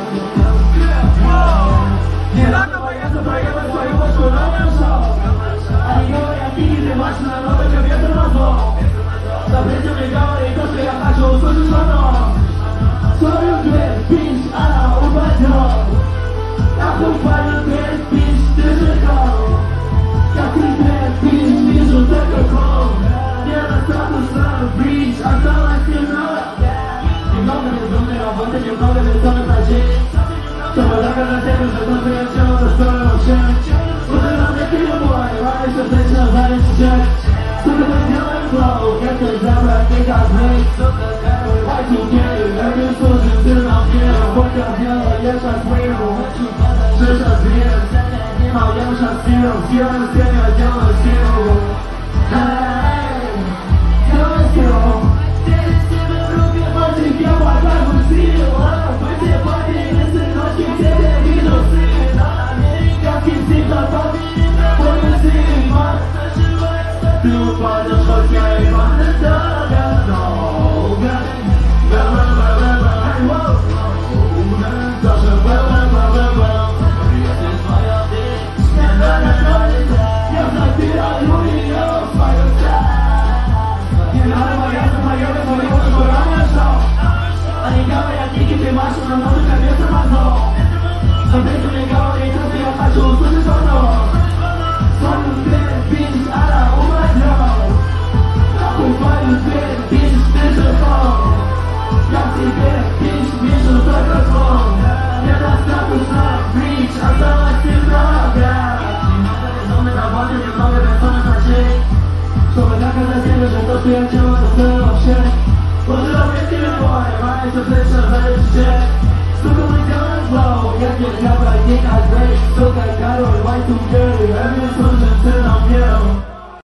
Не надо бояться проявить свою большую равенство. Они говорят, ты важно, но только без тормозов. Запретили говорить то, что я хочу услышать звонок. Свою дверь, пинч, она упадет. Как упадет дверь, пинч, ты же кол. Как ты дверь, пинч, вижу только кол. Недостаточно бридж, осталось немного. Немного безумной работы, немного безумных ночей. Чтобы доказать себе, что то, что я делал, достойно вообще. Уже нам не перебой, раньше встреча занят сейчас. Сука, мы делаем флоу, это забрать не как мы. Y2K, every служит, ты нам верил. Сколько делаешь от своего, шиша зверь. Снимал, я сейчас сил, силы всеми я делаю силу. Делаю силу. Здесь тебе в руки, мальчик, я покажу силу. Мы все победили, сыночки, тебе вижу сын. Американский всегда победит, твой сын, мать. Ты упадешь, хоть я и поддержал долго. Даже если твоя вещь не догонится, я забираю ее в свою часть. Не надо бояться проявить свою большую равенство. Они говорят, Ники, ты машина, но только без тормозов. Запретили говорить, что я хочу услышать звонок. Свою дверь, пинч, она упадет. Свою дверь, пинч, ты же кол. Я в тебе, пинч, вижу только кол. Недостаточно бридж, осталось немного. Немного безумной работы, немного безумных ночей. Чтобы доказать себе, что то, что я делаю, это стоит вообще. Уже давайте любой, раньше встреча занят сейчас. Сука, мы делаем флоу, если для брать не как брейк. Сука, король, Y2K, every служит, ты нам